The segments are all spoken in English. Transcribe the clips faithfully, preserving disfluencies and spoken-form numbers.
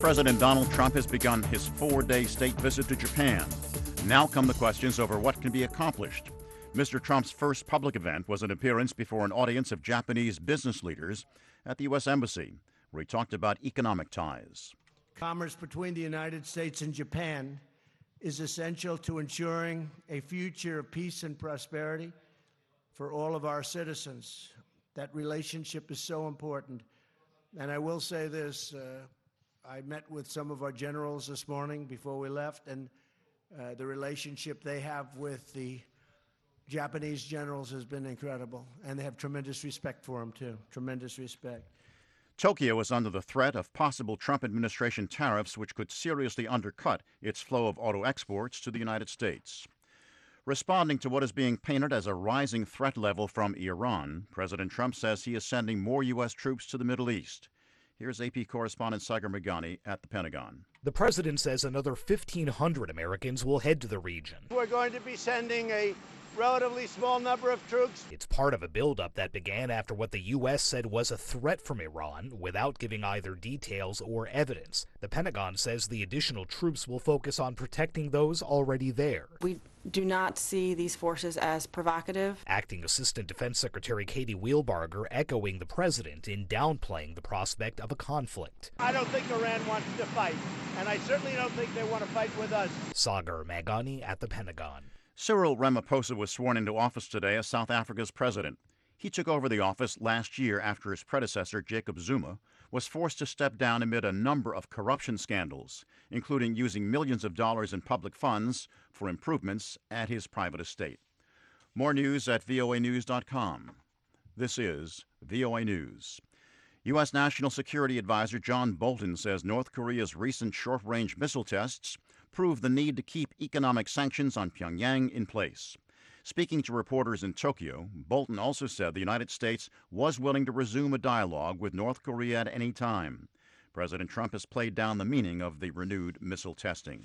President Donald Trump has begun his four-day state visit to Japan. Now come the questions over what can be accomplished. Mister Trump's first public event was an appearance before an audience of Japanese business leaders at the U S Embassy, where he talked about economic ties. Commerce between the United States and Japan is essential to ensuring a future of peace and prosperity for all of our citizens. That relationship is so important. And I will say this, uh, I met with some of our generals this morning before we left, and uh, the relationship they have with the Japanese generals has been incredible, and they have tremendous respect for them, too. Tremendous respect. Tokyo is under the threat of possible Trump administration tariffs, which could seriously undercut its flow of auto exports to the United States. Responding to what is being painted as a rising threat level from Iran, President Trump says he is sending more U S troops to the Middle East. Here's A P correspondent Sagar Meghani at the Pentagon. The president says another fifteen hundred Americans will head to the region. We're going to be sending a relatively small number of troops. It's part of a buildup that began after what the U S said was a threat from Iran without giving either details or evidence. The Pentagon says the additional troops will focus on protecting those already there. We do not see these forces as provocative. Acting Assistant Defense Secretary Katie Wheelbarger echoing the president in downplaying the prospect of a conflict. I don't think Iran wants to fight, and I certainly don't think they want to fight with us. Sagar Meghani at the Pentagon. Cyril Ramaphosa was sworn into office today as South Africa's president. He took over the office last year after his predecessor, Jacob Zuma, was forced to step down amid a number of corruption scandals, including using millions of dollars in public funds for improvements at his private estate. More news at V O A news dot com. This is V O A News. U S. National Security Advisor John Bolton says North Korea's recent short-range missile tests prove the need to keep economic sanctions on Pyongyang in place. Speaking to reporters in Tokyo, Bolton also said the United States was willing to resume a dialogue with North Korea at any time. President Trump has played down the meaning of the renewed missile testing.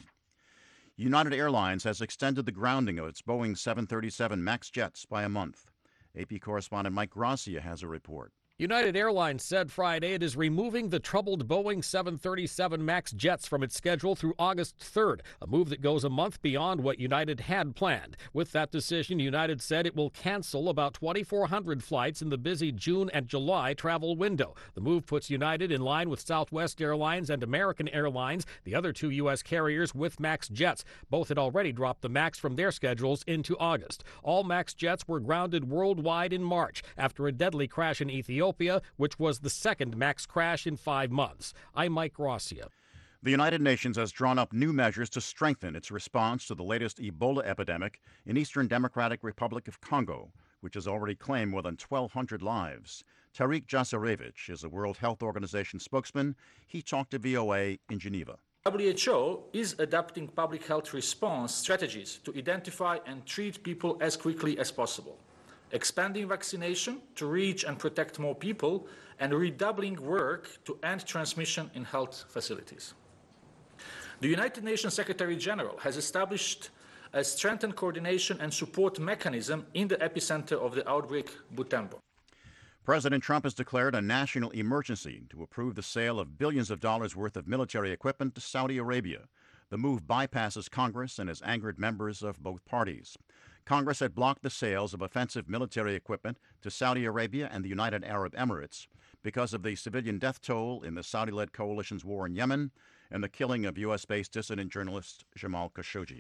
United Airlines has extended the grounding of its Boeing seven thirty-seven MAX jets by a month. A P correspondent Mike Gracia has a report. United Airlines said Friday it is removing the troubled Boeing seven thirty-seven MAX jets from its schedule through August third, a move that goes a month beyond what United had planned. With that decision, United said it will cancel about twenty-four hundred flights in the busy June and July travel window. The move puts United in line with Southwest Airlines and American Airlines, the other two U S carriers with MAX jets. Both had already dropped the MAX from their schedules into August. All MAX jets were grounded worldwide in March after a deadly crash in Ethiopia, which was the second MAX crash in five months. I'm Mike Gracia. The United Nations has drawn up new measures to strengthen its response to the latest Ebola epidemic in Eastern Democratic Republic of Congo, which has already claimed more than twelve hundred lives. Tariq Jasarevich is a World Health Organization spokesman. He talked to V O A in Geneva. W H O is adapting public health response strategies to identify and treat people as quickly as possible, expanding vaccination to reach and protect more people, and redoubling work to end transmission in health facilities. The United Nations Secretary General has established a strengthened coordination and support mechanism in the epicenter of the outbreak, Butembo. President Trump has declared a national emergency to approve the sale of billions of dollars worth of military equipment to Saudi Arabia. The move bypasses Congress and has angered members of both parties. Congress had blocked the sales of offensive military equipment to Saudi Arabia and the United Arab Emirates because of the civilian death toll in the Saudi-led coalition's war in Yemen and the killing of U S-based dissident journalist Jamal Khashoggi.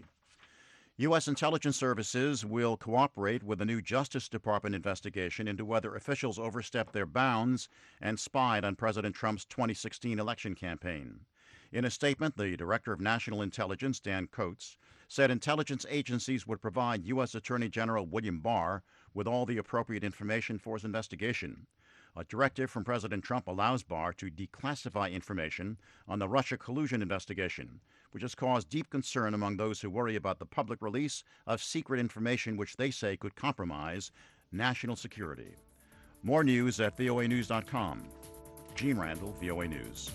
U S intelligence services will cooperate with the new Justice Department investigation into whether officials overstepped their bounds and spied on President Trump's twenty sixteen election campaign. In a statement, the Director of National Intelligence, Dan Coats, said intelligence agencies would provide U S Attorney General William Barr with all the appropriate information for his investigation. A directive from President Trump allows Barr to declassify information on the Russia collusion investigation, which has caused deep concern among those who worry about the public release of secret information which they say could compromise national security. More news at V O A news dot com. Gene Randall, V O A News.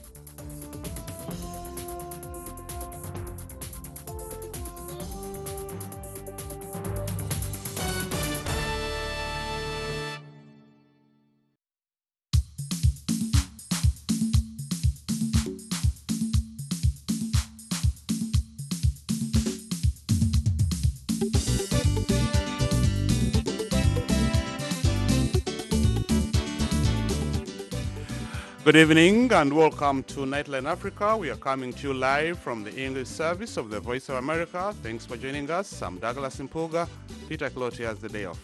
Good evening and welcome to Nightline Africa. We are coming to you live from the English service of the Voice of America. Thanks for joining us. I'm Douglas Impuga. Peter Cloutier has the day off.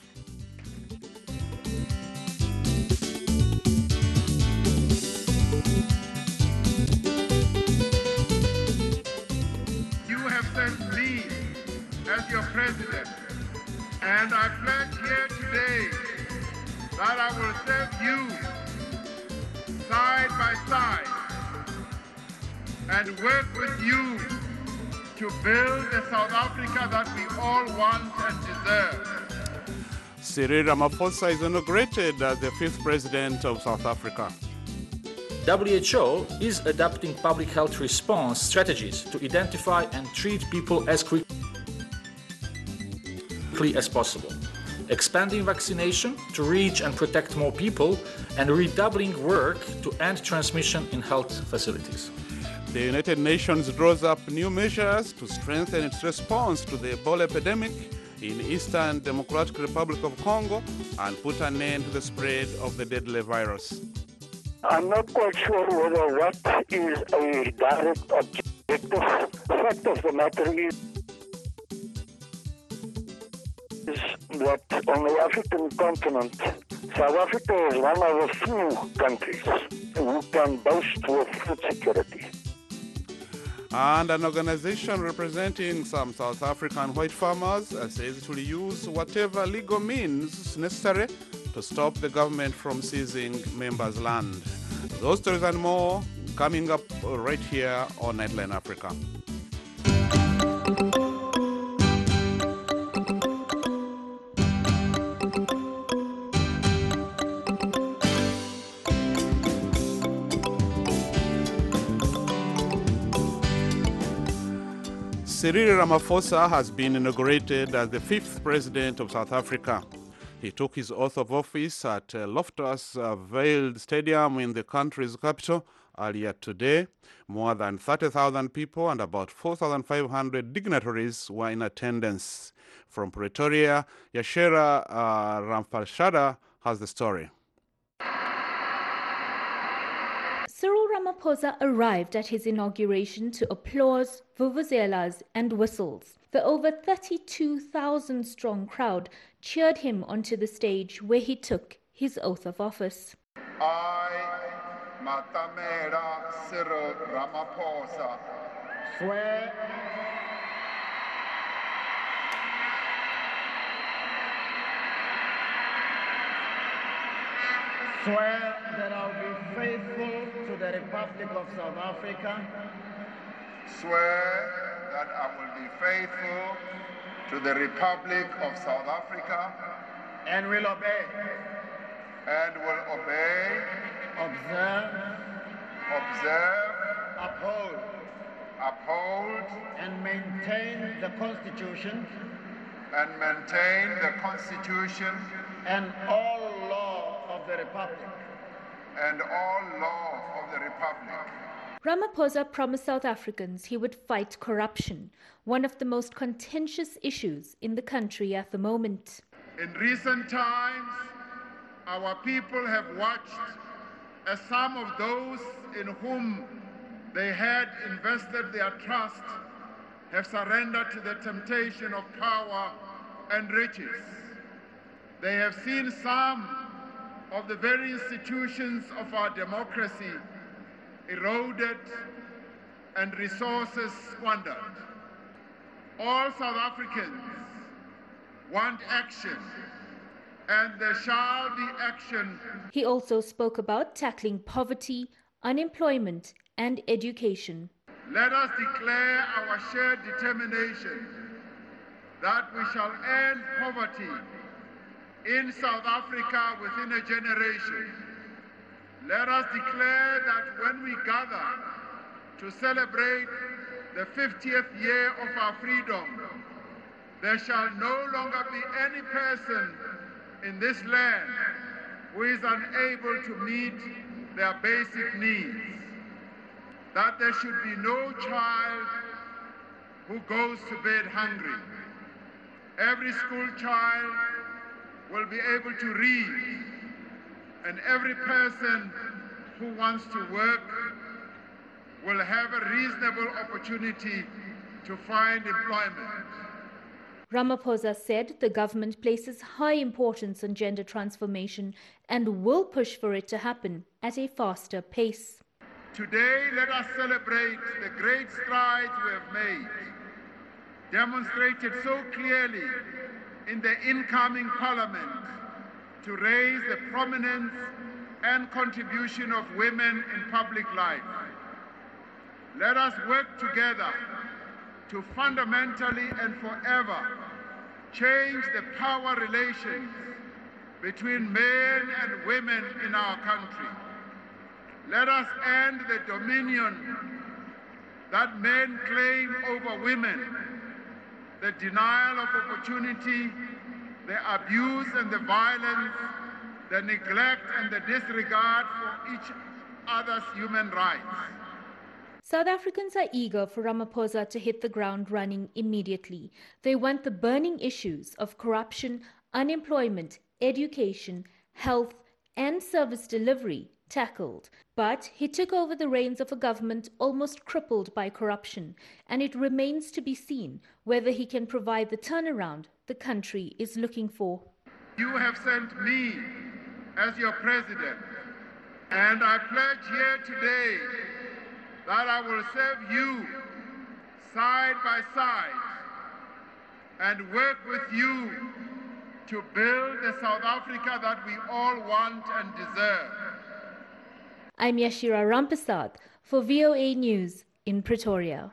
You have sent me as your president, and I pledge here today that I will serve you side by side and work with you to build the South Africa that we all want and deserve. Cyril Ramaphosa is inaugurated as the fifth president of South Africa. W H O is adapting public health response strategies to identify and treat people as quickly as possible, expanding vaccination to reach and protect more people, and redoubling work to end transmission in health facilities. The United Nations draws up new measures to strengthen its response to the Ebola epidemic in Eastern Democratic Republic of Congo and put an end to the spread of the deadly virus. I'm not quite sure whether what is a direct objective. Fact of the matter is is that on the African continent, South Africa is one of the few countries who can boast with food security. And an organization representing some South African white farmers says it will use whatever legal means necessary to stop the government from seizing members' land. Those stories and more coming up right here on Nightline Africa. Cyril Ramaphosa has been inaugurated as the fifth president of South Africa. He took his oath of office at uh, Loftus uh, Veiled Stadium in the country's capital earlier today. More than thirty thousand people and about four thousand five hundred dignitaries were in attendance. From Pretoria, Yashera uh, Ramphashada has the story. Cyril Ramaphosa arrived at his inauguration to applause, vuvuzelas and whistles. The over thirty-two thousand strong crowd cheered him onto the stage where he took his oath of office. I, Matamela Cyril Ramaphosa, swear swear that I will be faithful to the Republic of South Africa. Swear that I will be faithful to the Republic of South Africa. And will obey. And will obey. Observe. Observe. Uphold. Uphold. And maintain the Constitution. And maintain the Constitution. And all law of the Republic. And all law of the Republic. Ramaphosa promised South Africans he would fight corruption, one of the most contentious issues in the country at the moment. In recent times, our people have watched as some of those in whom they had invested their trust have surrendered to the temptation of power and riches. They have seen some of the very institutions of our democracy eroded and resources squandered. All South Africans want action, and there shall be action. He also spoke about tackling poverty, unemployment, and education. Let us declare our shared determination that we shall end poverty in South Africa within a generation. Let us declare that when we gather to celebrate the fiftieth year of our freedom, there shall no longer be any person in this land who is unable to meet their basic needs. That there should be no child who goes to bed hungry. Every school child will be able to read, and every person who wants to work will have a reasonable opportunity to find employment. Ramaphosa said the government places high importance on gender transformation and will push for it to happen at a faster pace. Today, let us celebrate the great strides we have made, demonstrated so clearly in the incoming parliament to raise the prominence and contribution of women in public life. Let us work together to fundamentally and forever change the power relations between men and women in our country. Let us end the dominion that men claim over women, the denial of opportunity, the abuse and the violence, the neglect and the disregard for each other's human rights. South Africans are eager for Ramaphosa to hit the ground running immediately. They want the burning issues of corruption, unemployment, education, health, and service delivery tackled. But he took over the reins of a government almost crippled by corruption, and it remains to be seen whether he can provide the turnaround the country is looking for. You have sent me as your president, and I pledge here today that I will serve you side by side and work with you to build the South Africa that we all want and deserve. I'm Yashira Rampasad for V O A News in Pretoria.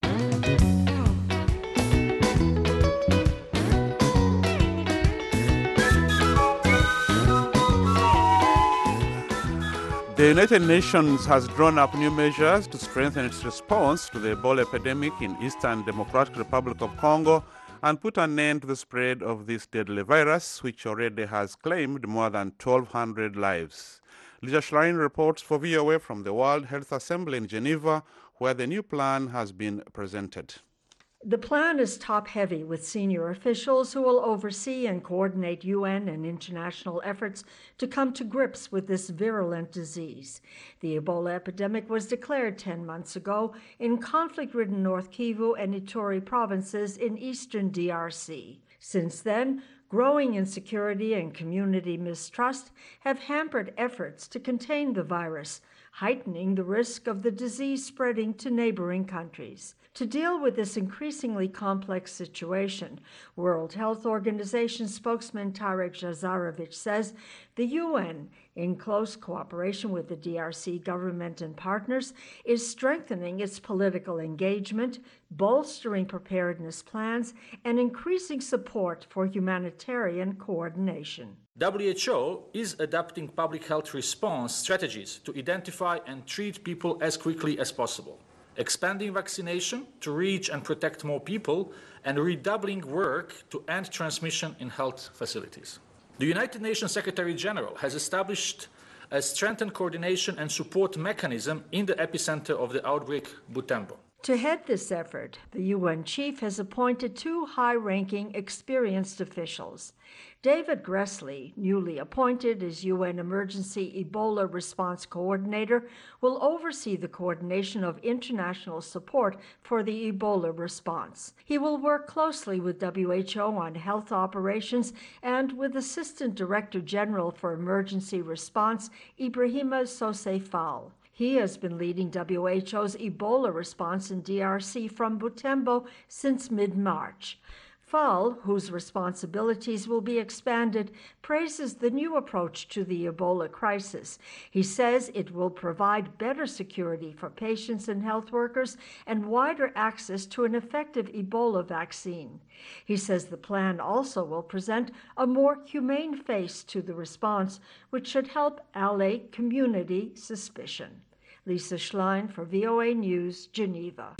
The United Nations has drawn up new measures to strengthen its response to the Ebola epidemic in Eastern Democratic Republic of Congo and put an end to the spread of this deadly virus, which already has claimed more than twelve hundred lives. Lisa Schlein reports for V O A from the World Health Assembly in Geneva, where the new plan has been presented. The plan is top-heavy, with senior officials who will oversee and coordinate U N and international efforts to come to grips with this virulent disease. The Ebola epidemic was declared ten months ago in conflict-ridden North Kivu and Ituri provinces in eastern D R C. Since then, growing insecurity and community mistrust have hampered efforts to contain the virus, heightening the risk of the disease spreading to neighboring countries. To deal with this increasingly complex situation, World Health Organization spokesman Tarek Jazarovich says the U N, in close cooperation with the D R C government and partners, is strengthening its political engagement, bolstering preparedness plans, and increasing support for humanitarian coordination. W H O is adapting public health response strategies to identify and treat people as quickly as possible, expanding vaccination to reach and protect more people, and redoubling work to end transmission in health facilities. The United Nations Secretary General has established a strengthened coordination and support mechanism in the epicenter of the outbreak, Butembo. To head this effort, the U N chief has appointed two high-ranking, experienced officials. David Gressly, newly appointed as U N Emergency Ebola Response Coordinator, will oversee the coordination of international support for the Ebola response. He will work closely with W H O on health operations and with Assistant Director General for Emergency Response, Ibrahima Sosé Fall. He has been leading W H O's Ebola response in D R C from Butembo since mid-March. Fall, whose responsibilities will be expanded, praises the new approach to the Ebola crisis. He says it will provide better security for patients and health workers and wider access to an effective Ebola vaccine. He says the plan also will present a more humane face to the response, which should help allay community suspicion. Lisa Schlein for V O A News, Geneva.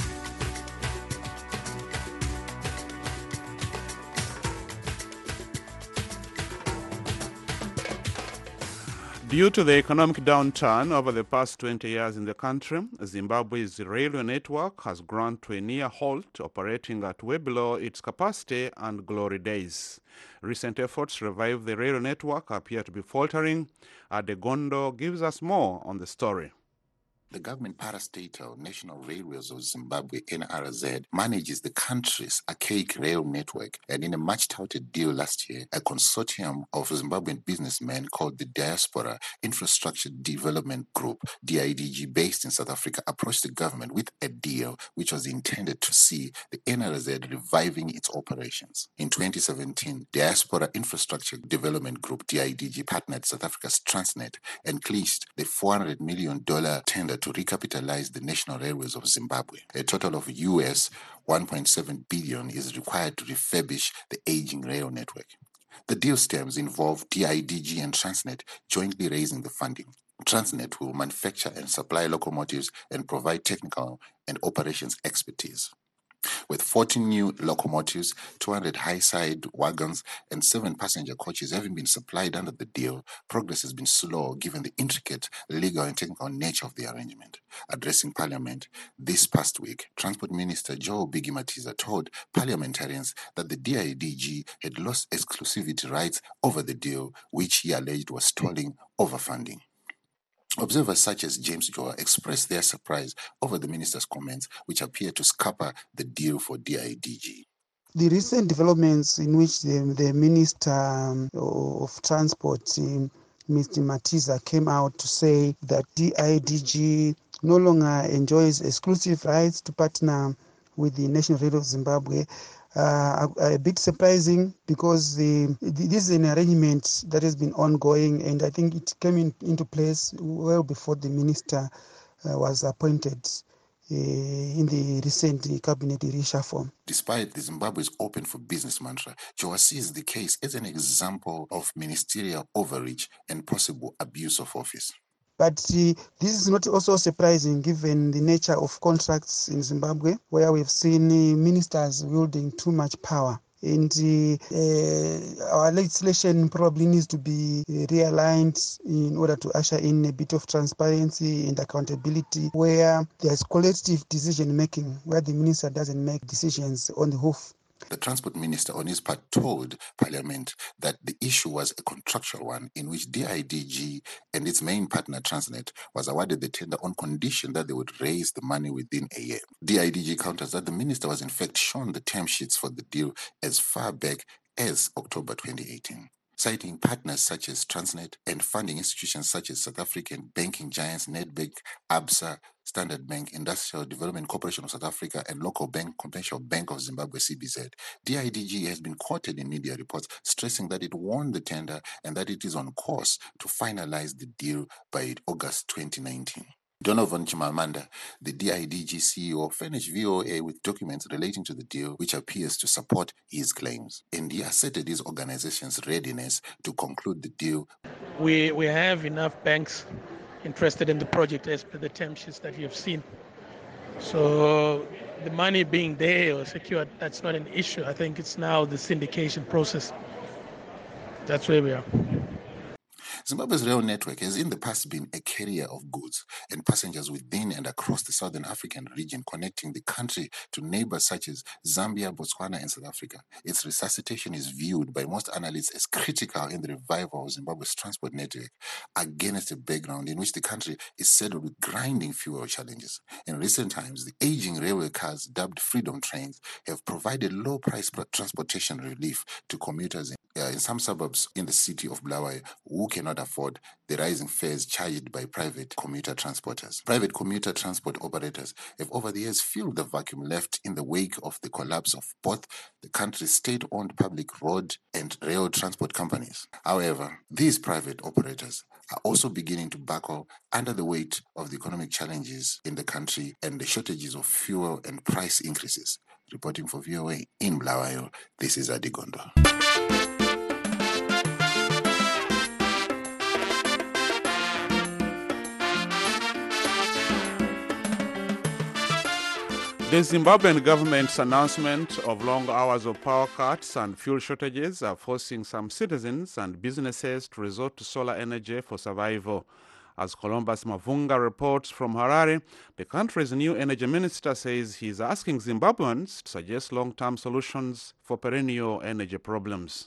Due to the economic downturn over the past twenty years in the country, Zimbabwe's railway network has ground to a near halt, operating at way below its capacity and glory days. Recent efforts to revive the railway network appear to be faltering. Adegondo gives us more on the story. The government parastatal National Railways of Zimbabwe, N R Z, manages the country's archaic rail network, and in a much-touted deal last year, a consortium of Zimbabwean businessmen called the Diaspora Infrastructure Development Group, D I D G, based in South Africa, approached the government with a deal which was intended to see the N R Z reviving its operations. In twenty seventeen, Diaspora Infrastructure Development Group, D I D G, partnered South Africa's Transnet and clinched the four hundred million dollars tender to recapitalize the National Railways of Zimbabwe. A total of U S one point seven billion dollars is required to refurbish the aging rail network. The deal terms involve D I D G and Transnet jointly raising the funding. Transnet will manufacture and supply locomotives and provide technical and operations expertise. With fourteen new locomotives, two hundred high-side wagons, and seven passenger coaches having been supplied under the deal, progress has been slow given the intricate legal and technical nature of the arrangement. Addressing Parliament this past week, Transport Minister Joe Biggie Matiza told parliamentarians that the D I D G had lost exclusivity rights over the deal, which he alleged was stalling overfunding. Observers such as James Joa expressed their surprise over the minister's comments, which appear to scupper the deal for D I D G. The recent developments in which the, the Minister um, of Transport, um, Mister Matiza, came out to say that D I D G no longer enjoys exclusive rights to partner with the National Railway of Zimbabwe Uh, a, a bit surprising, because the, this is an arrangement that has been ongoing, and I think it came in, into place well before the minister uh, was appointed uh, in the recent cabinet reshuffle. Despite the Zimbabwe's open for business mantra, Joa sees the case as an example of ministerial overreach and possible abuse of office. But uh, this is not also surprising given the nature of contracts in Zimbabwe, where we've seen uh, ministers wielding too much power. And uh, uh, our legislation probably needs to be uh, realigned in order to usher in a bit of transparency and accountability, where there's collective decision making, where the minister doesn't make decisions on the hoof. The Transport Minister, on his part, told Parliament that the issue was a contractual one in which D I D G and its main partner, Transnet, was awarded the tender on condition that they would raise the money within a year. D I D G counters that the minister was in fact shown the term sheets for the deal as far back as October twenty eighteen. Citing partners such as Transnet and funding institutions such as South African banking giants Nedbank, Absa, Standard Bank, Industrial Development Corporation of South Africa, and local bank, Commercial Bank of Zimbabwe, C B Z, D I D G has been quoted in media reports stressing that it won the tender and that it is on course to finalize the deal by August twenty nineteen. Donovan Chimamanda, the D I D G C E O, furnished V O A with documents relating to the deal, which appears to support his claims. And he asserted his organization's readiness to conclude the deal. We, we have enough banks interested in the project as per the term sheets that you have seen. So the money being there or secured, that's not an issue. I think it's now the syndication process. That's where we are. Zimbabwe's rail network has in the past been a carrier of goods and passengers within and across the southern African region, connecting the country to neighbors such as Zambia, Botswana, and South Africa. Its resuscitation is viewed by most analysts as critical in the revival of Zimbabwe's transport network, against a background in which the country is saddled with grinding fuel challenges. In recent times, the aging railway cars, dubbed Freedom Trains, have provided low-price transportation relief to commuters in, uh, in some suburbs in the city of Bulawayo who cannot afford the rising fares charged by private commuter transporters. Private commuter transport operators have over the years filled the vacuum left in the wake of the collapse of both the country's state-owned public road and rail transport companies. However, these private operators are also beginning to buckle under the weight of the economic challenges in the country and the shortages of fuel and price increases. Reporting for V O A in Bulawayo, this is Adegondo. The Zimbabwean government's announcement of long hours of power cuts and fuel shortages are forcing some citizens and businesses to resort to solar energy for survival. As Columbus Mavunga reports from Harare, the country's new energy minister says he is asking Zimbabweans to suggest long-term solutions for perennial energy problems.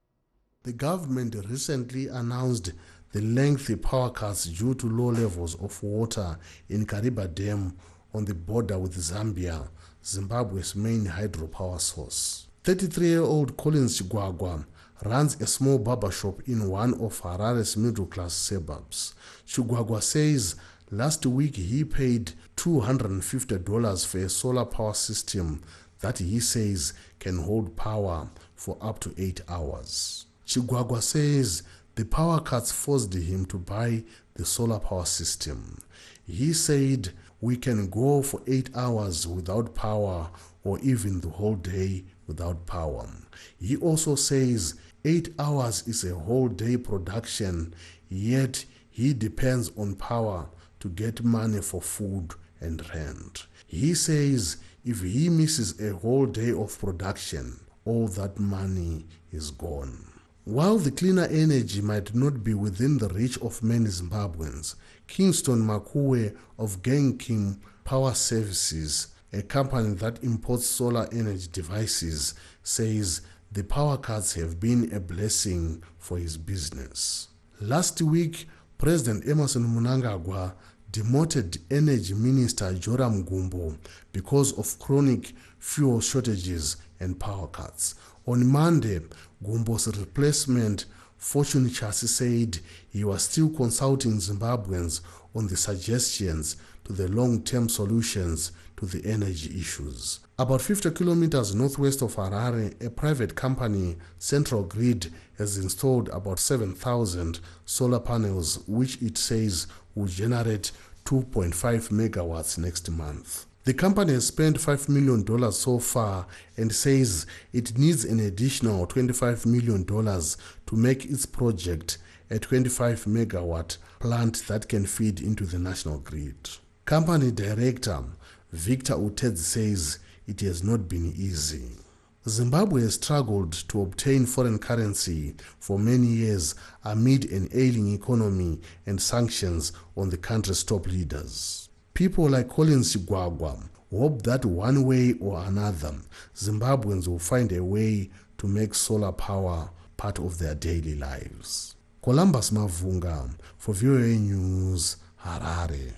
The government recently announced the lengthy power cuts due to low levels of water in Kariba Dam on the border with Zambia, Zimbabwe's main hydropower source. thirty-three-year-old Collins Chigwagwa runs a small barber shop in one of Harare's middle-class suburbs. Chigwagwa says last week he paid two hundred fifty dollars for a solar power system that he says can hold power for up to eight hours. Chigwagwa says the power cuts forced him to buy the solar power system. He said, "We can go for eight hours without power or even the whole day without power." He also says eight hours is a whole day production, yet he depends on power to get money for food and rent. He says if he misses a whole day of production, all that money is gone. While the cleaner energy might not be within the reach of many Zimbabweans, Kingston Makuwe of Genkim Power Services, a company that imports solar energy devices, says the power cuts have been a blessing for his business. Last week, President Emmerson Mnangagwa demoted Energy Minister Joram Gumbo because of chronic fuel shortages and power cuts. On Monday, Gumbo's replacement, Fortune Chassis, said he was still consulting Zimbabweans on the suggestions to the long-term solutions to the energy issues. About fifty kilometers northwest of Harare, a private company, Central Grid, has installed about seven thousand solar panels, which it says will generate two point five megawatts next month. The company has spent five million dollars so far and says it needs an additional twenty-five million dollars to make its project a twenty-five megawatt plant that can feed into the national grid. Company director Victor Utedzi says it has not been easy. Zimbabwe has struggled to obtain foreign currency for many years amid an ailing economy and sanctions on the country's top leaders. People like Collins Chigwagwa hope that one way or another, Zimbabweans will find a way to make solar power part of their daily lives. Columbus Mavunga for V O A News, Harare.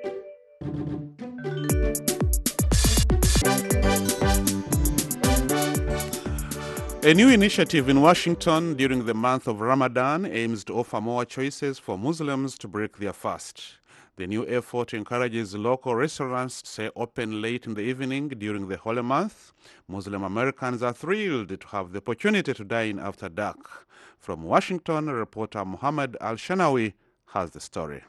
A new initiative in Washington during the month of Ramadan aims to offer more choices for Muslims to break their fast. The new effort encourages local restaurants to stay open late in the evening during the holy month. Muslim Americans are thrilled to have the opportunity to dine after dark. From Washington, reporter Muhammad Al-Shanawi has the story.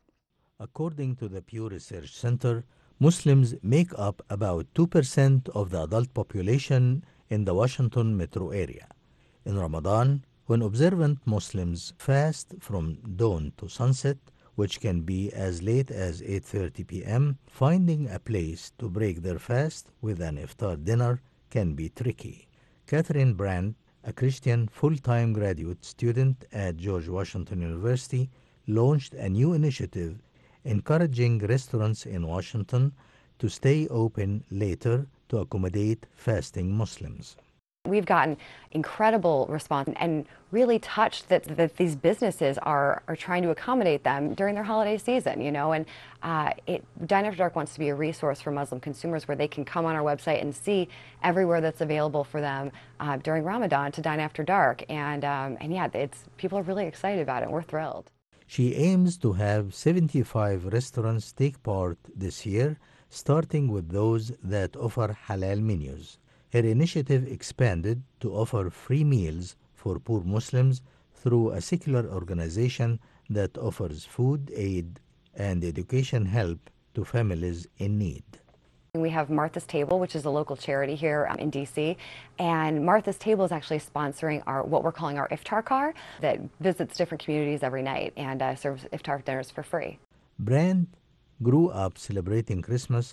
According to the Pew Research Center, Muslims make up about two percent of the adult population in the Washington metro area. In Ramadan, when observant Muslims fast from dawn to sunset, which can be as late as eight thirty p m, finding a place to break their fast with an iftar dinner can be tricky. Catherine Brandt, a Christian full-time graduate student at George Washington University, launched a new initiative encouraging restaurants in Washington to stay open later to accommodate fasting Muslims. We've gotten incredible response and really touched that, that these businesses are, are trying to accommodate them during their holiday season, you know, and uh, it, Dine After Dark wants to be a resource for Muslim consumers where they can come on our website and see everywhere that's available for them uh, during Ramadan to dine after dark. And, um, and yeah, it's, people are really excited about it. We're thrilled. She aims to have seventy-five restaurants take part this year, starting with those that offer halal menus. Her initiative expanded to offer free meals for poor Muslims through a secular organization that offers food aid and education help to families in need. We have Martha's Table, which is a local charity here in D C, and Martha's Table is actually sponsoring our what we're calling our iftar car that visits different communities every night and uh, serves iftar dinners for free. Brand grew up celebrating Christmas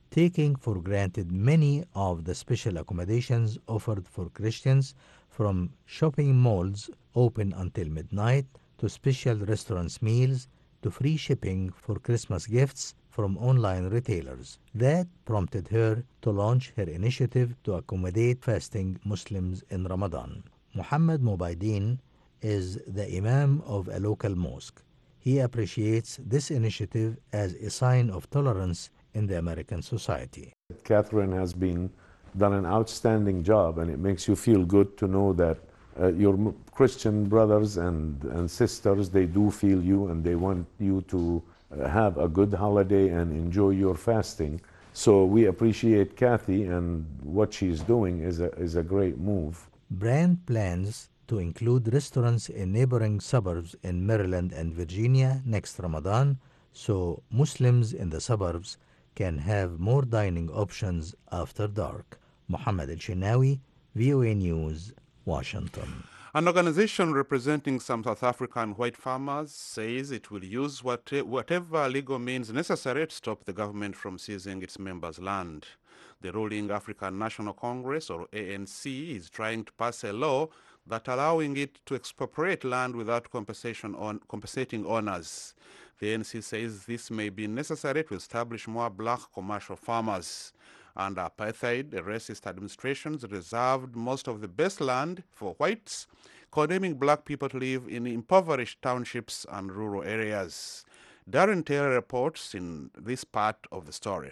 taking for granted many of the special accommodations offered for Christians, from shopping malls open until midnight, to special restaurants meals, to free shipping for Christmas gifts from online retailers. That prompted her to launch her initiative to accommodate fasting Muslims in Ramadan. Muhammad Mubaideen is the imam of a local mosque. He appreciates this initiative as a sign of tolerance in the American society. Catherine has been done an outstanding job, and it makes you feel good to know that uh, your Christian brothers and, and sisters, they do feel you and they want you to uh, have a good holiday and enjoy your fasting. So we appreciate Kathy, and what she's doing is a, is a great move. Brand plans to include restaurants in neighboring suburbs in Maryland and Virginia next Ramadan, so Muslims in the suburbs can have more dining options after dark. Mohammed El-Shinawi, V O A News, Washington. An organization representing some South African white farmers says it will use what, whatever legal means necessary to stop the government from seizing its members' land. The ruling African National Congress, or A N C, is trying to pass a law that allowing it to expropriate land without compensation on, compensating owners. The A N C says this may be necessary to establish more black commercial farmers. Under apartheid, the racist administrations reserved most of the best land for whites, condemning black people to live in impoverished townships and rural areas. Darren Taylor reports in this part of the story.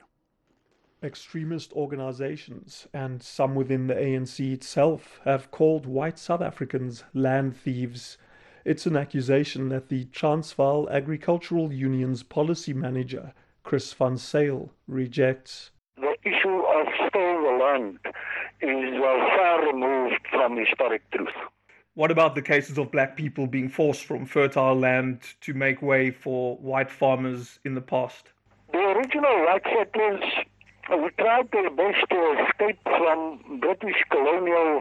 Extremist organizations, and some within the A N C itself, have called white South Africans land thieves. It's an accusation that the Transvaal Agricultural Union's policy manager, Chris van Zyl, rejects. The issue of stole the land is uh, far removed from historic truth. What about the cases of black people being forced from fertile land to make way for white farmers in the past? The original white settlers uh, tried their best to escape from British colonial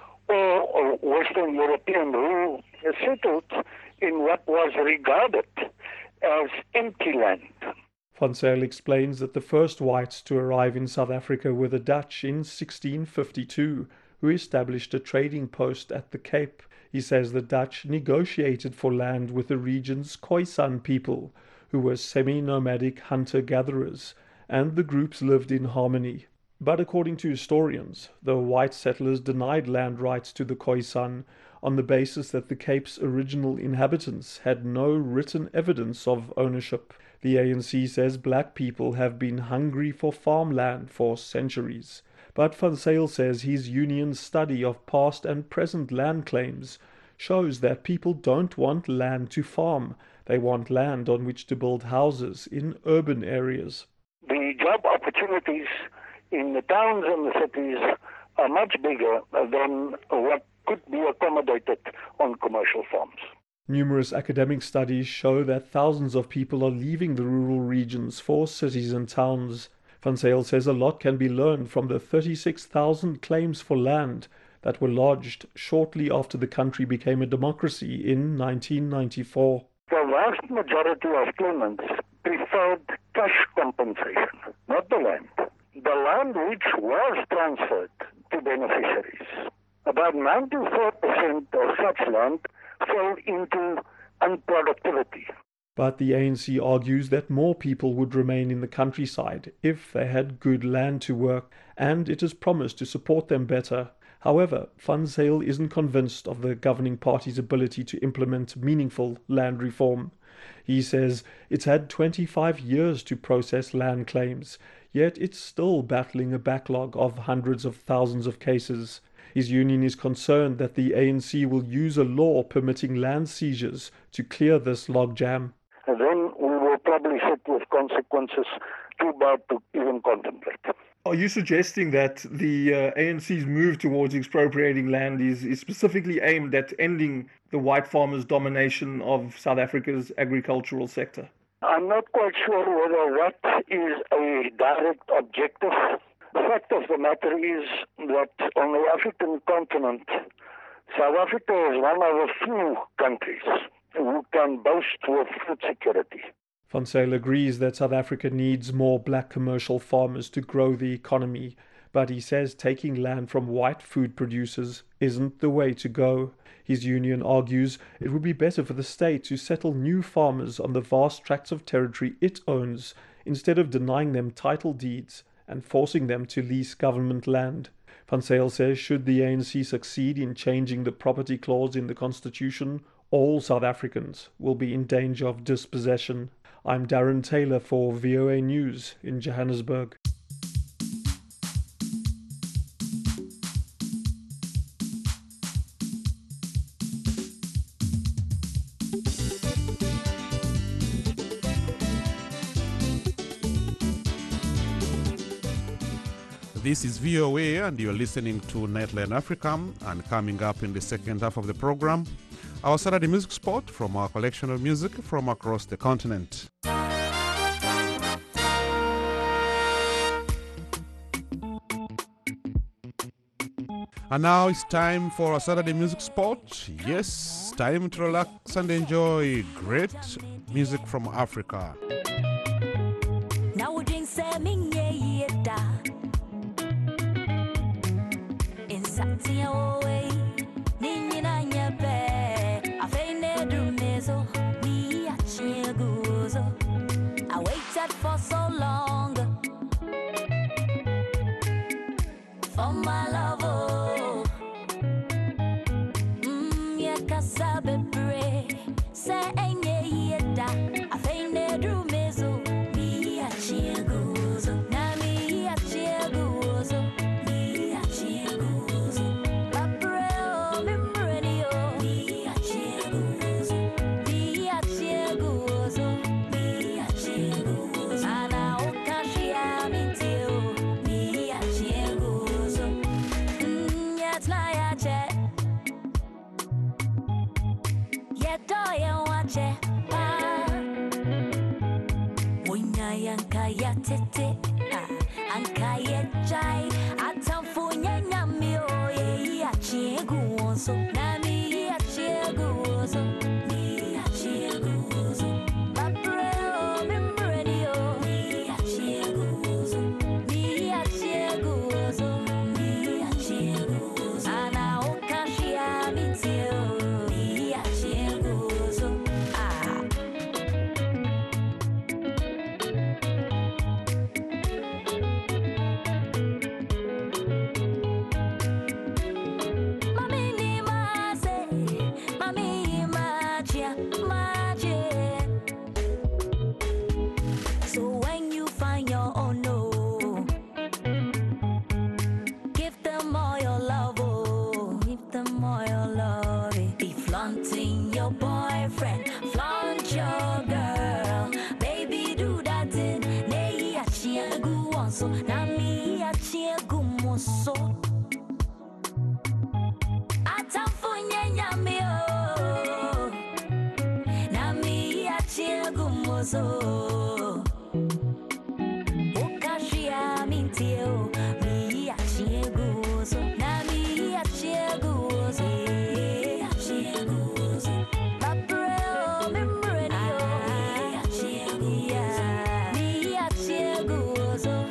or, or Western European rule, settled in what was regarded as empty land. Van Zyl explains that the first whites to arrive in South Africa were the Dutch in sixteen fifty-two, who established a trading post at the Cape. He says the Dutch negotiated for land with the region's Khoisan people, who were semi-nomadic hunter-gatherers, and the groups lived in harmony. But according to historians, the white settlers denied land rights to the Khoisan on the basis that the Cape's original inhabitants had no written evidence of ownership. The A N C says black people have been hungry for farmland for centuries. But Van Zyl says his union's study of past and present land claims shows that people don't want land to farm. They want land on which to build houses in urban areas. The job opportunities in the towns and the cities are much bigger than what could be accommodated on commercial farms. Numerous academic studies show that thousands of people are leaving the rural regions for cities and towns. Van Zyl says a lot can be learned from the thirty-six thousand claims for land that were lodged shortly after the country became a democracy in nineteen ninety-four. The vast majority of claimants preferred cash compensation, not the land. The land which was transferred to beneficiaries. About ninety-four percent of such land fell into unproductivity. But the A N C argues that more people would remain in the countryside if they had good land to work, and it has promised to support them better. However, Van Zyl isn't convinced of the governing party's ability to implement meaningful land reform. He says it's had twenty-five years to process land claims, yet it's still battling a backlog of hundreds of thousands of cases. His union is concerned that the A N C will use a law permitting land seizures to clear this logjam. Then we will probably sit with consequences too bad to even contemplate. Are you suggesting that the uh, A N C's move towards expropriating land is, is specifically aimed at ending the white farmers' domination of South Africa's agricultural sector? I'm not quite sure whether that is a direct objective. The fact of the matter is that on the African continent, South Africa is one of the few countries who can boast with food security. Van Zyl agrees that South Africa needs more black commercial farmers to grow the economy, but he says taking land from white food producers isn't the way to go. His union argues it would be better for the state to settle new farmers on the vast tracts of territory it owns, instead of denying them title deeds and forcing them to lease government land. Van Zyl says should the A N C succeed in changing the property clause in the constitution, all South Africans will be in danger of dispossession. I'm Darren Taylor for V O A News in Johannesburg. This is V O A and you're listening to Nightline Africa, and coming up in the second half of the program, our Saturday music spot from our collection of music from across the continent. And now it's time for a Saturday music spot. Yes, time to relax and enjoy great music from Africa. I waited for so long for my love, oh. Mm, yeah, kasabe pray, say enye yeda. I find it through me so me a chiagozo, na me a chiagozo, me a chiagozo. Papre me mreni oh, me a chiagozo, me a chiagozo. Yankaya tete, ankaya jai, atamfunya nyamio, ye achiegu nami achiegu mi achiegu babreo mimrenio, mi achiegu mi achiegu mi achiegu ana okashia mitio, mi achiegu ah. So nami achiegu moso atamfunya nyamio nami achiegu moso okashia mintio mi achiegu so nami achiegu so achiegu so babreo memrenio achiegu ya mi achiegu so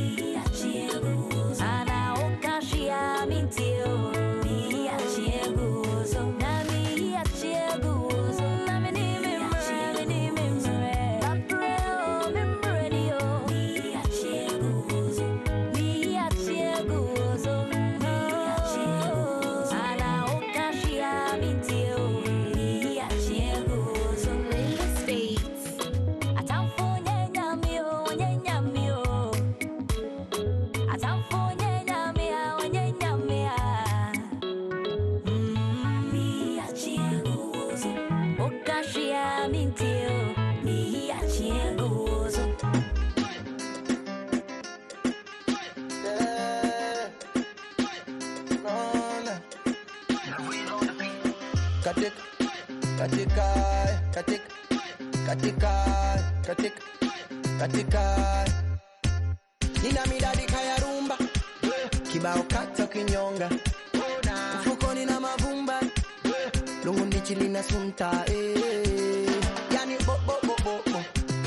Katik, katikai, katik, katikai, katik, katikai. Nina midadi kaya rumba, kibao kata kinyonga. Mfukoni na mavumba, lungu ndichi lina sunta eh. Yani bo bo bo bo bo,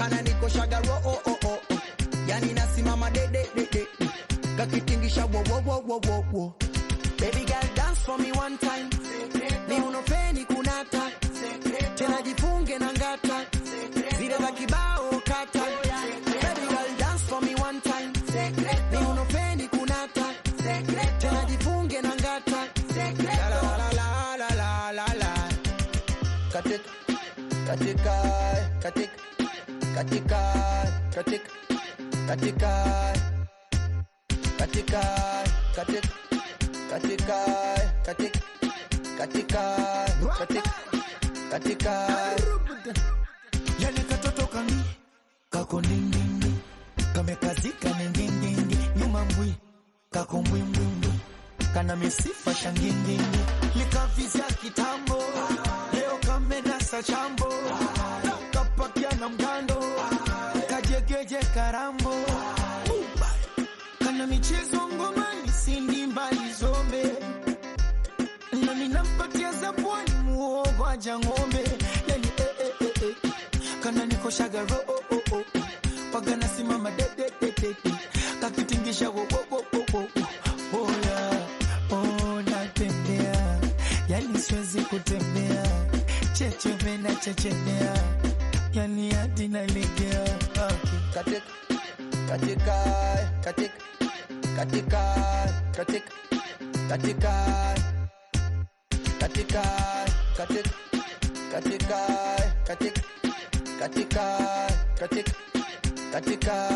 kana niko shagaro oh oh oh oh. Yani nasimama de de de de kakitingisha wo wo wo wo wo wo. Baby girl dance for me one time, ni unofeni kunata, tena jifunge na ngata, zile za kibao kata. Baby girl dance for me one time, ni unofeni kunata, tena jifunge na ngata. La la la la la la la la. Katik, katika, katik, katika, katik, katika, katika, katik, katika, katik, katika, katik, katika. Yani katoto kami kako nindindi kamekazika ningindindi nyuma mbwi kako mbwimbwimbi kana misifa shangindindi likavizya kitambo leo kamenasa chambo kapakia na mgando kajegeje karambo kana michezo ngomani sindi mbali zombe na minampatia zabwani muogo aja ngombe yani eh eh eh eh kana niko shagaro oh oh oh pagana simama de de de de kakitingisha wo wo wo wo oh yeah oh natembea yani siwezi kutembea cheche na chechemea yani hadi nalegea katik katika katik katika katik katika katika katik katika katik katika katik katika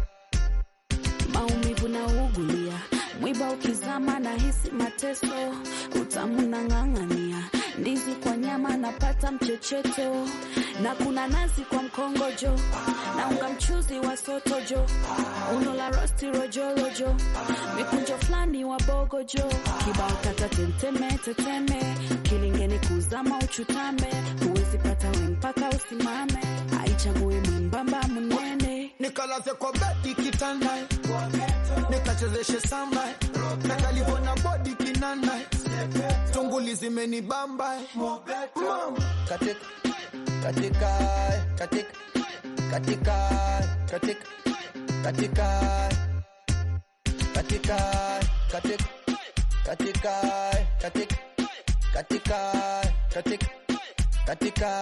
maumivu na ugulia mwiba ukizama na hisi mateso utamu na ng'ang'ania ndizi kwa nyama napata mchecheto na kuna nazi kwa mkongojo na unga mchuzi wa sotojo uno la rosti rojo rojo mikunjo flani wa bogojo kibao kata tenteme teteme kilingeni kuzama uchutame huwezi pata we mpaka usimame haichagui mwembamba munene nikalaze kwa bedi kitanda nikachezeshe samba nakalivona bodi kinanda tunguli zimeni bamba katik katika katik katika katik katika katika katik katika katik katika katik katika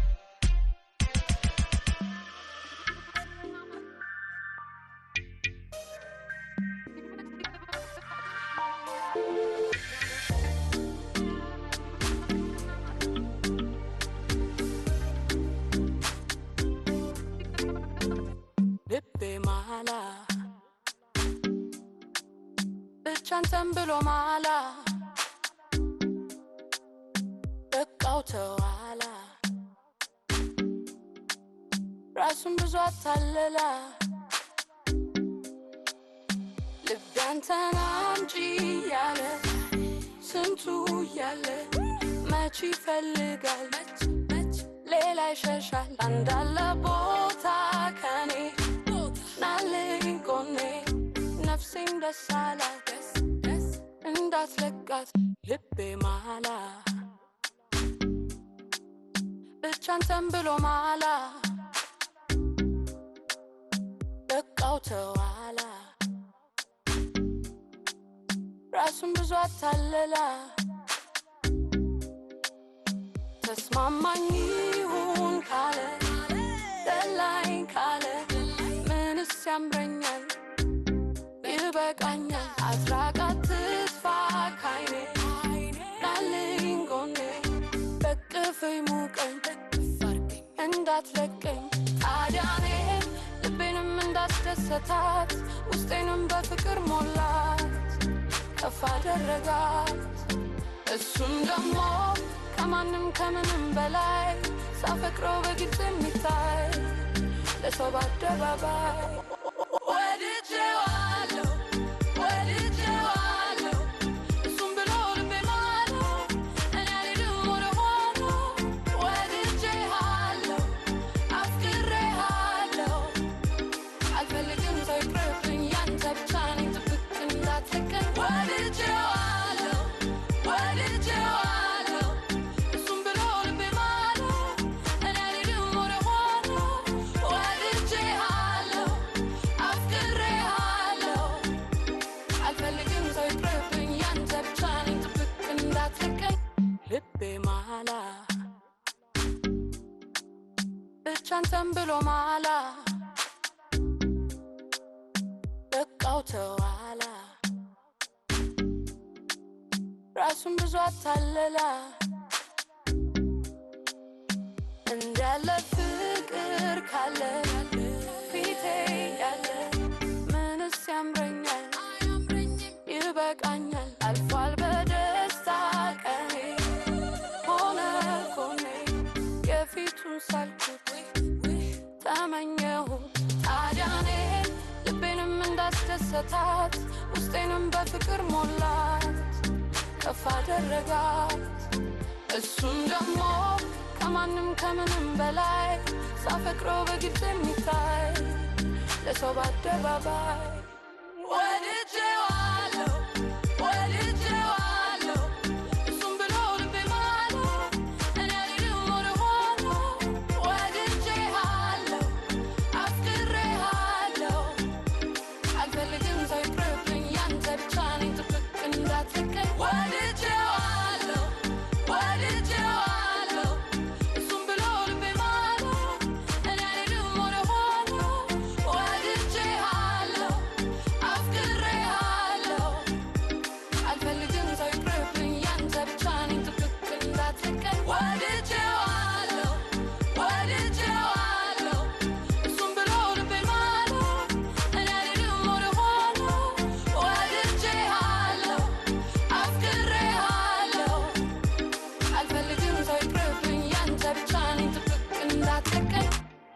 Lippe mala Bichantem bilo mala Bekau tewala Rasun ብዙ አታለላ ልቤንተን አምጪ ያለ ስንቱ ያለ መች ይፈልጋል ሌላ ይሸሻል አንዳለ ቦታ ከኔ ናለኝ ጎኔ ነፍሴም ደስ አላት እንዳትለቃት ልቤ ማላ ብቻንተን ብሎ ማላ በቃው ተዋላ ራሱን ብዙ አታለላ ተስማማኝ ይሁን ካለ ደላኝ ካለ ምንስ ያምረኛል ይበቃኛል አትራቃት ትጥፋ ካይኔ ናለኝ ጎኔ በቅፍኝ ሙቀኝ እንዳትለቀኝ ታዲያኔ ልቤንም እንዳስደሰታት ውስጤንም በፍቅር ሞላት ከፍ አደረጋት እሱም ደግሞ ከማንም ከምንም በላይ ሳፈቅረው በግልጽ የሚታይ ለሰው በአደባባይ ወድጄዋለሁ ወድጄዋለሁ እሱም ብሎ ልቤ ማለው እኔ አልሄድም ወደ ኋላ ወድጄሃለሁ አፍቅሬሃለሁ አልፈልግም ሰው ይቅርብኝ ያንተ ብቻ ነኝ ጥብቅ እንዳትለቀኝ ወድጄዋለሁ ወድጄዋለሁ እሱም ብሎ ልቤ ማለው እኔ አልሄድም ወደ ኋላ ቻንተን ብሎ ማላ በቃው ተዋላ ራሱን ብዙ አታለላ እንዳለ ፍቅር ካለ ፊቴ ያለ ምንስ ያምረኛል ይበቃኛል አልፏል በደስታ ቀኔ ሆነ ኮኔ የፊቱን ሳልኩት ተመኘሁ ታዲያኔን ልቤንም እንዳስደሰታት ውስጤንም በፍቅር ሞላት ከፍ አደረጋት እሱም ደግሞ ከማንም ከምንም በላይ ሳፈቅረው በግልጽ የሚታይ ለሰው በአደባባይ ወድጄዋለሁ ወድጄዋለሁ እሱም ብሎ ልቤ ማለ እኔ አልሄድም ወደ ኋላ ወድጄሃለሁ አፍቅሬሃለሁ አልፈልግም ሰው ይቅርብኝ ያንተ ብቻ ነኝ ጥብቅ እንዳትለቀኝ ወድጄዋለሁ ወድጄዋለሁ እሱም ብሎ ልቤ ማለ እኔ አልሄድም ወደ ኋላ ወድጄሃለሁ አፍቅሬሃለሁ አልፈልግም ሰው ይቅርብኝ ያንተ ብቻ ነኝ ጥብቅ እንዳትለቀኝ ወድጄዋለሁ ወድጄዋለሁ እሱም ብሎ ልቤ ማለ እኔ አልሄድም ወደ ኋላ ወድጄሃለሁ አፍቅሬሃለሁ አልፈልግም ሰው ይቅርብኝ ያንተ ብቻ ነኝ ጥብቅ እንዳትለቀኝ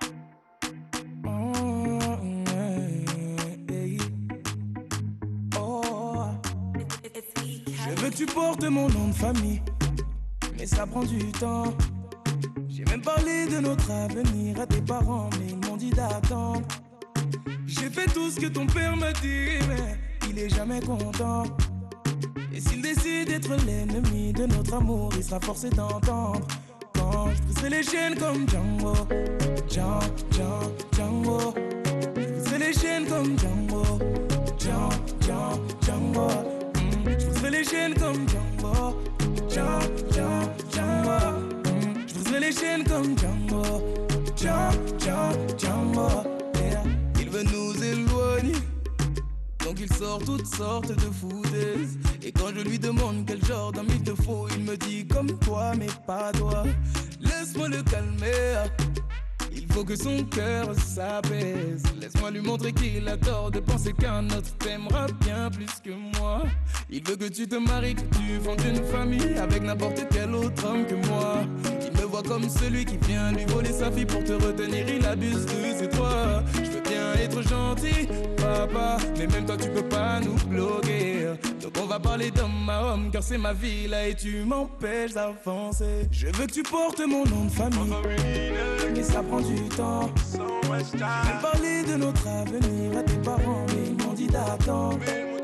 Je veux que tu portes mon nom de famille, mais ça prend du temps. J'ai même parlé de notre avenir à tes parents, mais ils m'ont dit d'attendre. J'ai fait tout ce que ton père m'a dit, mais il est jamais content. Et s'il décide d'être l'ennemi de notre amour, il sera forcé d'entendre. Quand je briserai les chaînes comme Django, Django, Django, Django. Je briserai les chaînes comme Django, Django, Django, Django. Je briserai les chaînes comme Django, Django, Django, Django. Je briserai les chaînes comme Django, Django, Django, Django. Yeah. Il veut nous éloigner, donc il sort toutes sortes de foutaises. Et quand je lui demande quel genre d'homme il te faut, il me dit comme toi mais pas toi. Laisse-moi le calmer, il faut que son cœur s'apaise. Laisse-moi lui montrer qu'il a tort de penser qu'un autre t'aimera bien plus que moi. Il veut que tu te maries, que tu fondes une famille avec n'importe quel autre homme que moi. Il me voit comme celui qui vient lui voler sa fille pour te retenir, il abuse de ses droits. Je veux bien être gentil, papa, mais même toi tu peux pas nous bloquer. Donc on va parler d'homme à homme, car c'est ma vie là et tu m'empêches d'avancer. Je veux que tu portes mon nom de famille, mais ça prend du temps. J'ai parlé de notre avenir à tes parents, mais ils m'ont dit d'attendre.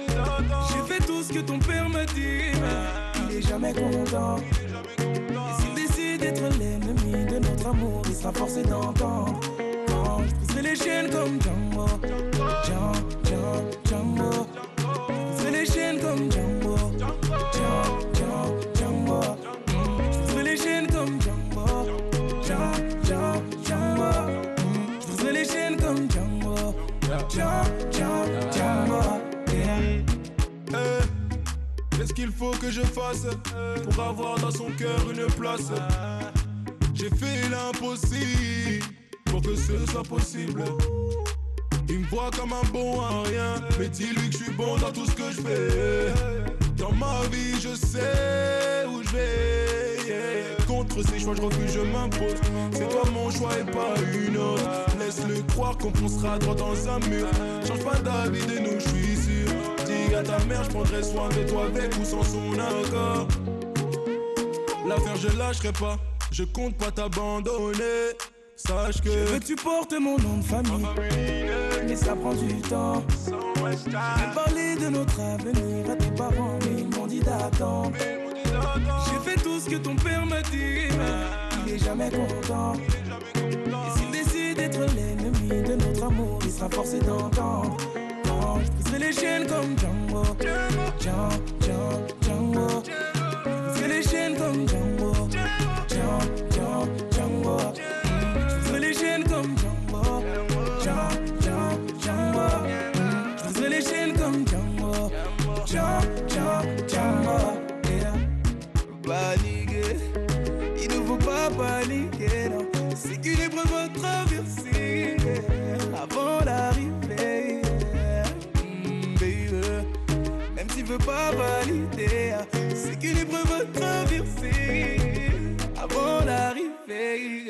J'ai fait tout ce que ton père m'a dit, mais il est jamais content. Et s'il décide d'être l'ennemi de notre amour, il sera forcé d'entendre. Quand je briserai les chaînes comme Django, Django, Django, Django. Je briserai les chaînes comme Django, Django, Django, Django. Je briserai les chaînes comme Django, Django, Django, Django. Je briserai les chaînes comme Django, Django, Django, Django. Hey, qu'est-ce qu'il faut que je fasse pour avoir dans son cœur une place? J'ai fait l'impossible pour que ce soit possible. Il me voit comme un bon à rien, mais dis-lui que je suis bon dans tout ce que je fais. Dans ma vie, je sais où je vais. Yeah. Contre ces choix, je refuse, je m'impose. C'est toi mon choix et pas une autre. Laisse-le croire qu'on foncera droit dans un mur. Change pas d'avis de nous, je suis sûr. Dis à ta mère, je prendrai soin de toi avec ou sans son accord. L'affaire, je lâcherai pas. Je compte pas t'abandonner. Sache que je veux que tu portes mon nom de famille, mais ça prend du temps. J'ai parlé de notre avenir à tes parents, mais ils m'ont dit d'attendre. J'ai fait tout ce que ton père m'a dit, mais il est jamais content. Et s'il décide d'être l'ennemi de notre amour, il sera forcé d'entendre. Quand je briserai les chaînes comme Django, Django, Django, Django. Je briserai les chaînes comme Django, Django, Django, Django. Je briserai les chaînes Django, Django, yeah. Paniquer, il ne faut pas paniquer, non. C'est qu'une épreuve à traverser avant l'arrivée, mm, baby. Même s'il veut pas valider, c'est qu'une épreuve à traverser avant l'arrivée.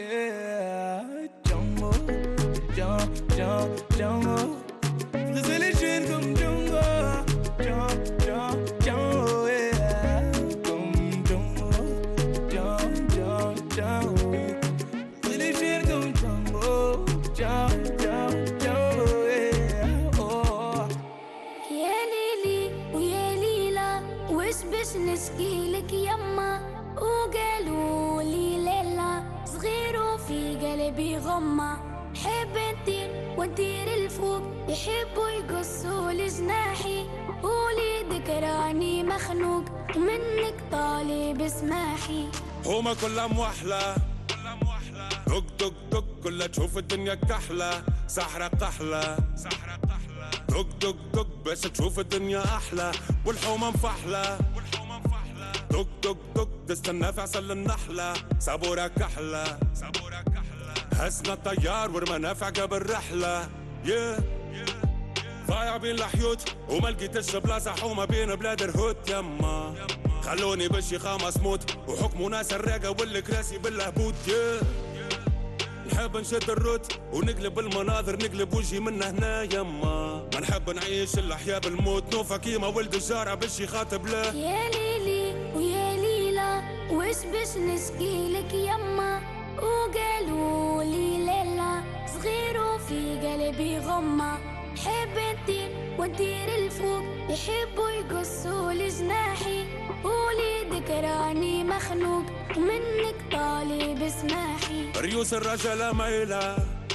Django, Django, Django, Django. Briser les chaînes comme Django, Django, Django, Django, yeah. Comme Django, Django, Django, Django. Briser les chaînes comme Django, Django, Django, Django, yeah. Oh. يا ليلي ويا ليلى وش باش نشكي لك يما وقالوا لي ليلى صغير وفي قلبي غمة حب ندير وندير الفوق يحبوا يقصوا لجناحي وليدك راني مخنوق منك طالب اسماحي هما كلها موحلة دق دق دق كلها تشوف الدنيا كحلة سحرة قحلة دق دق دق باش تشوف الدنيا أحلى والحومة مفحلة دق دق دق تستنى في عسل النحلة صبورة كحلة هزنا الطيار والمنافع قبل رحلة yeah. ضايع بين الحيوت وما لقيتش بلاصة حومة بين بلاد الهوت يما خلوني بالشيخة مسموت وحكموا ناس الراقة والكراسي بالهبوط yeah. نحب نشد الروت ونقلب المناظر نقلب وجهي من هنا يما ما نحب نعيش الأحياء بالموت نوفا كيما ولد الجارة بالشيخات بلا يا ليلي ويا ليلى وش باش نشكي لك يما وقالوا لي ليلى صغير وفي قلبي غمة حب ندير وندير الفوق يحبوا يقصوا لجناحي وليدك راني مخنوق منك طالب اسماحي ريوس الرجالة مايلة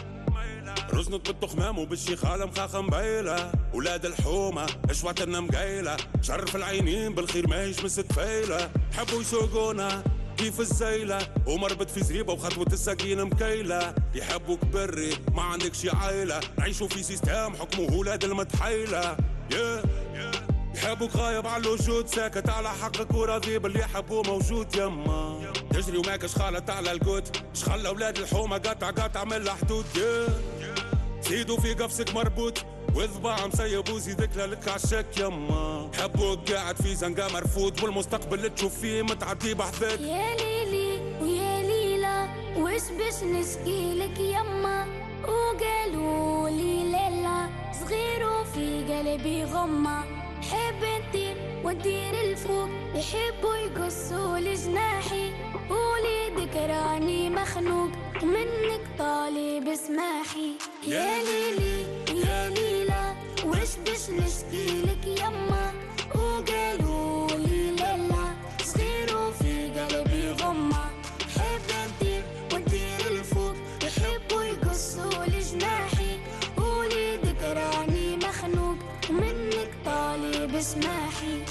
رزنت بالتخمام وبالشيخالة مخاخة مبايلة ولاد الحومة اشواتنا مقايلة شرف العينين بالخير ما يشمس تفايلة حبوا يسوقونا كيف الزيلة ومربط في زريبة وخطوة السكينة مكيلة يحبوك بري ما عندك شي عايلة نعيشوا في سيستم حكمه ولاد المتحيلة yeah. يحبوك غايب على الوجود ساكت على حقك وراضي باللي يحبوه موجود يما تجري وماكش خالط على القوت شخلى ولاد الحومة قطع قطع من الحدود yeah. زيدوا في قفصك مربوط وذباع مسيب وزيدك لك عالشك يما حبوك قاعد في زنقة مرفوض والمستقبل اللي تشوف فيه متعدي بحذاك يا ليلي ويا ليلى وش باش نشكي لك يما وقالوا لي ليلى صغير وفي قلبي غمة حب ندير وندير الفوق يحبوا يقصوا لجناحي وليدك راني مخنوق منك طالب اسماحي يا ليلي يا ليلى وش باش نشكي لك يما وقالوا لي ليلى صغير وفي قلبي غمة حب ندير وندير الفوق يحبوا يقصوا لجناحي وليدك راني مخنوق منك طالب اسماحي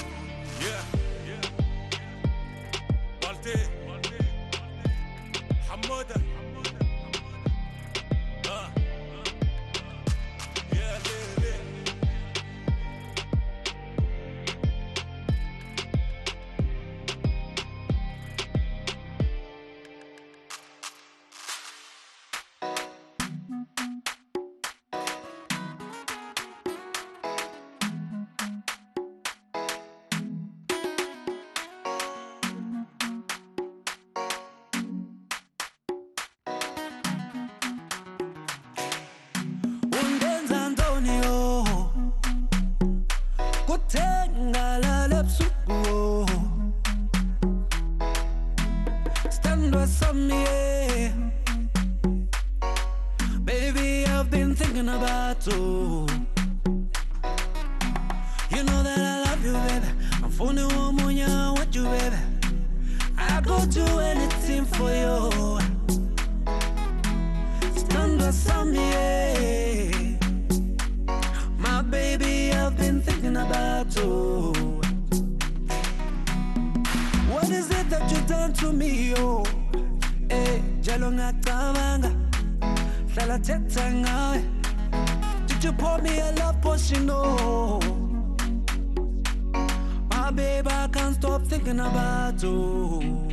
بالتي حمودة Did you pour me a love potion? Oh, My baby, I can't stop thinking about you.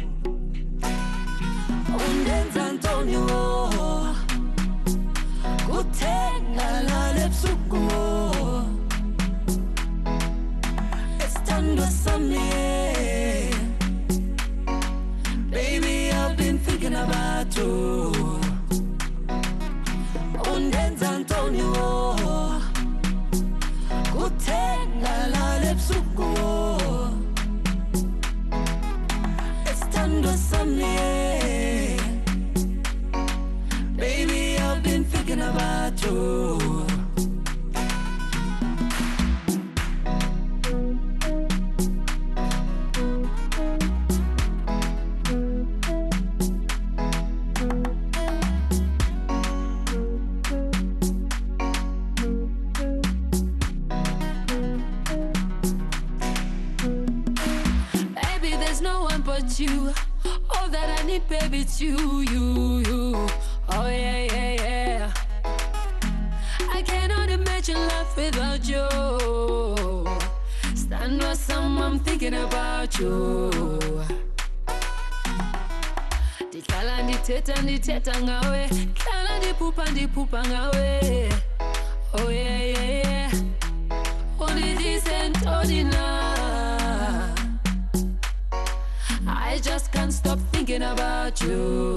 Undenza Antonio Kutenga la lepsuko Estando somewhere. Baby, I've been thinking about you. Undenza Antonio Kutenga la lepsuko Estando somewhere. Baby, I've been thinking about you. Baby, there's no one but you. All that I need, baby, it's you, you, you. Oh yeah, yeah, yeah. I cannot imagine life without you. Stand with someone thinking about you. Ditala diteta diteta ngawe, kala dipupa dipupa ngawe. Oh yeah, yeah, yeah. Only decent, ordinary. I just can't stop thinking about you.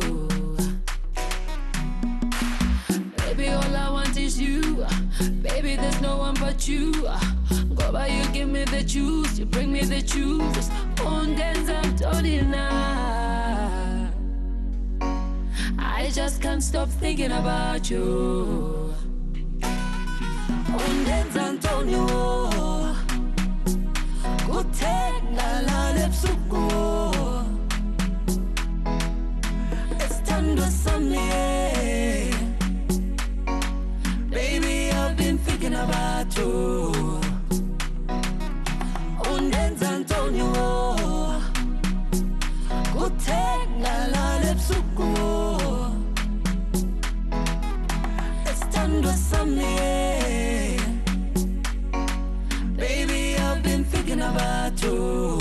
Baby, all I want is you. Baby, there's no one but you. Go by, you give me the juice, you bring me the juice. Undenza Antonina. I just can't stop thinking about you. Undenza Antonio Kutenga la lepsuko Estando somewhere. Baby, I've been thinking about you. Undenza Antonio Kutenga la lepsuko Estando somewhere. Baby, I've been thinking about you.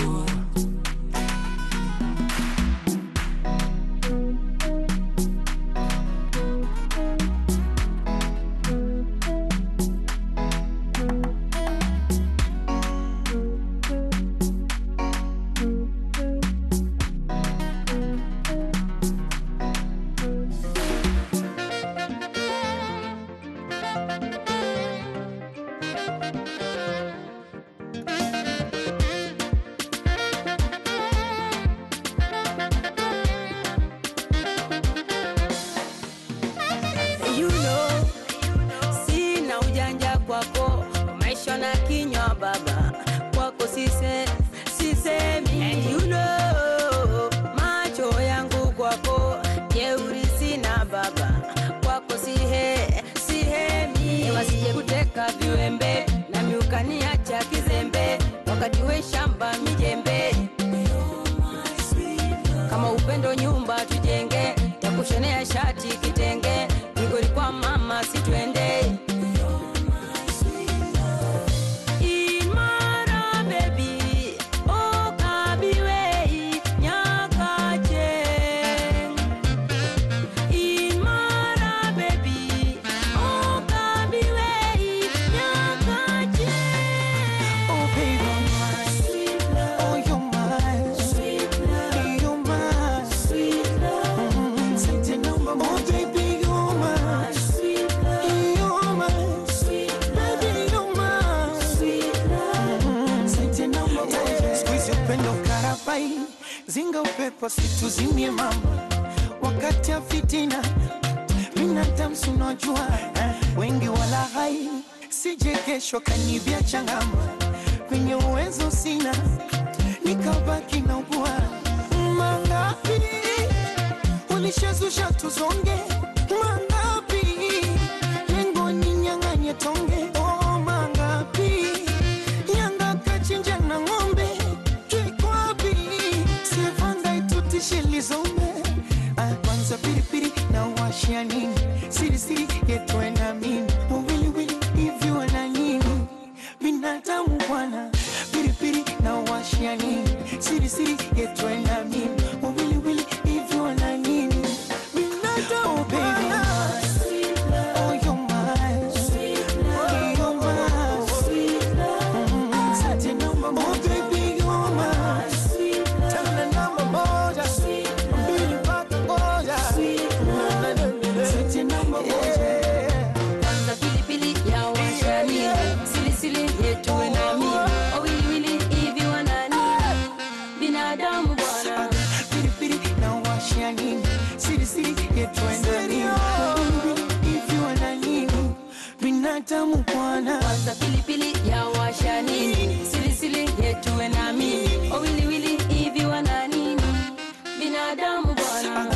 You know, sina ujanja kwako, maisha na kinywa baba, kwako sise, sisemi. And you know, macho yangu kwako, jeuri sina baba, kwako sihe, sihemi. Wasije kuteka viwembe, na miukaniacha kizembe, wakati we shamba mijembe. Kama upendo nyumba tujenge, takushonea shati kitenge, Nigori kwa mama situende. Imara baby, oh kabiwe nyakache. Imara baby, oh kabiwe nyakache. Oh baby, my sweet love. Oh you're my sweet love. You're my sweet love. Mm-hmm. Say number one. Oh baby, you're my sweet love. You're my sweet love. Baby, you're my sweet love. Mm-hmm. Say number one. Squeeze upendo karabai, zinga upepo situzimie mama. Wakati ya fitina, binadamu unajua, wengi wala hai, sije kesho kanibia changama. Kwenye uwezo sina, nikabaki na ugua. Mangapi ulishazusha tuzonge, mangapi lengo ni nyang'anye tonge. Oh mangapi yanga kachinja na ng'ombe, kikwapi sivanga itutishe lizombe. Ah, kwanza piripiri na washia nini, siri siri yetu na mimi. Wili wili hivi wana nini, binadamu bwana, piripiri na washia washia nini? Siri siri yetu na mimi. Oh willy willy if you wanna nini? Binadamu baby. Oh you're mine. Oh you're mine. Sati number one. Oh baby you're mine. Tell me the number moja. Mbili mpaka moja. Sati number one. Kwanza pilipili ya washani. Sili sili yetu na mimi. Oh willy willy if you wanna nini? Binadamu bwana. Pilipili na washia nini? Siri siri yetu na mimi. If you wanna nini? Binadamu bwana. Kwanza pilipili ya washani. Sili sili yetu na mimi. Oh willy willy if you wanna nini? Binadamu bwana.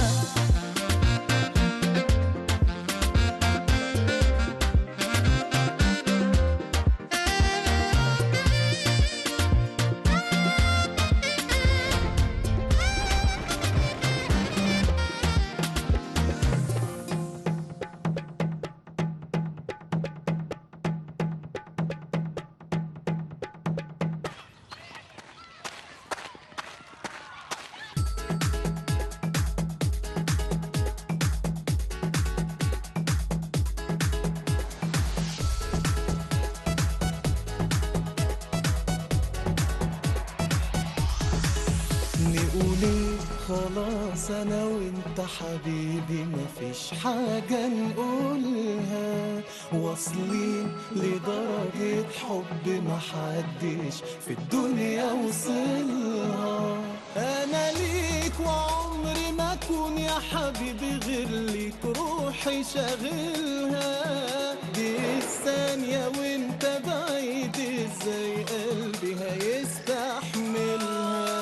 نقول خلاص انا وانت حبيبي مفيش حاجة نقولها، واصلين لدرجة حب محدش في الدنيا وصلها. انا ليك وعمري ما اكون يا حبيبي غير ليك، روحي شاغلها دي الثانية وانت بعيد ازاي قلبي هيستحملها.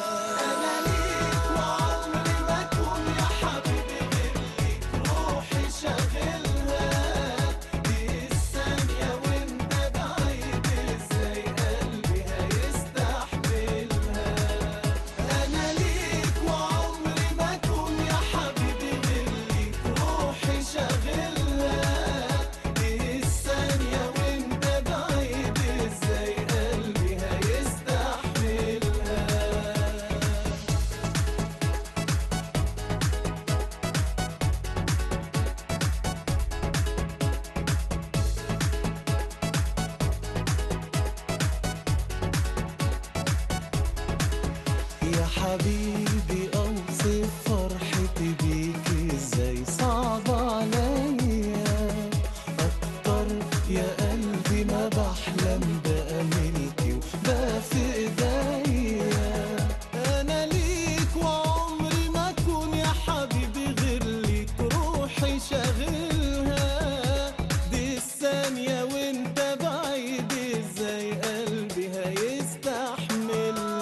يا حبيبي أوصف فرحتي بيك ازاي، صعب عليا أكتر يا قلبي ما بحلم بقى ملكي وبقى في ايديا. أنا ليك وعمري ما أكون يا حبيبي غير ليك، روحي شاغلها دي الثانية وانت بعيد ازاي قلبي هيستحملها.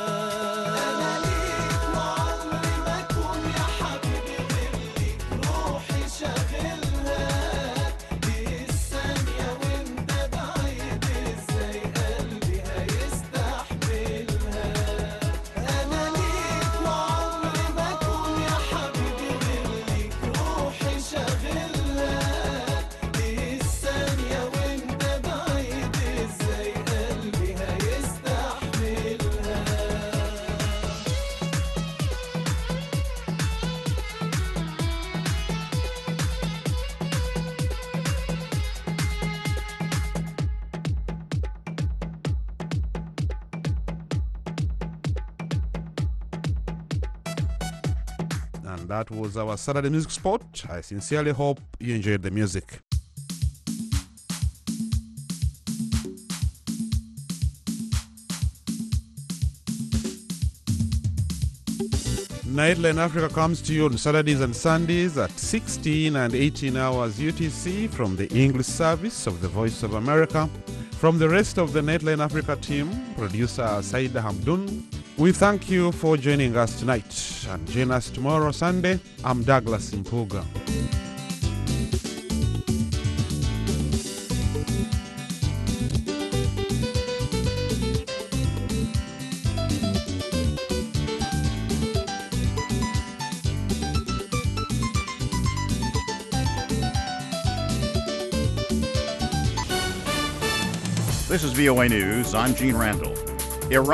And that was our Saturday Music Spot. I sincerely hope you enjoyed the music. Nightline Africa comes to you on Saturdays and Sundays at sixteen and eighteen hours U T C from the English service of the Voice of America. From the rest of the Nightline Africa team, producer Saida Hamdun, we thank you for joining us tonight, and join us tomorrow Sunday. I'm Douglas Mpuga. This is V O A News. I'm Gene Randall.